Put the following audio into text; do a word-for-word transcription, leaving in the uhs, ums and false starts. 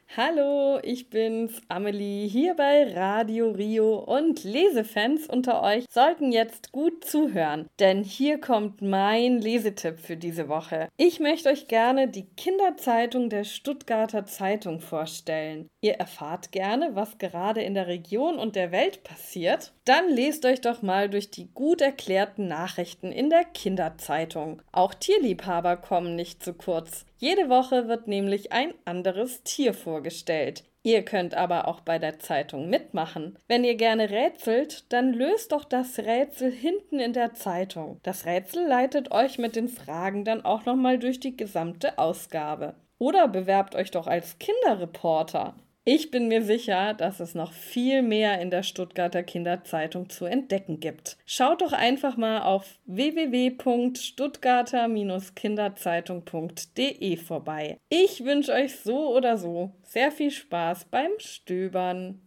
Hallo, ich bin's, Amelie, hier bei Radio Rio und Lesefans unter euch sollten jetzt gut zuhören, denn hier kommt mein Lesetipp für diese Woche. Ich möchte euch gerne die Kinderzeitung der Stuttgarter Zeitung vorstellen. Ihr erfahrt gerne, was gerade in der Region und der Welt passiert? Dann lest euch doch mal durch die gut erklärten Nachrichten in der Kinderzeitung. Auch Tierliebhaber kommen nicht zu kurz. Jede Woche wird nämlich ein anderes Tier vorgestellt. Ihr könnt aber auch bei der Zeitung mitmachen. Wenn ihr gerne rätselt, dann löst doch das Rätsel hinten in der Zeitung. Das Rätsel leitet euch mit den Fragen dann auch nochmal durch die gesamte Ausgabe. Oder bewerbt euch doch als Kinderreporter. Ich bin mir sicher, dass es noch viel mehr in der Stuttgarter Kinderzeitung zu entdecken gibt. Schaut doch einfach mal auf w w w punkt stuttgarter kinderzeitung punkt d e vorbei. Ich wünsche euch so oder so sehr viel Spaß beim Stöbern.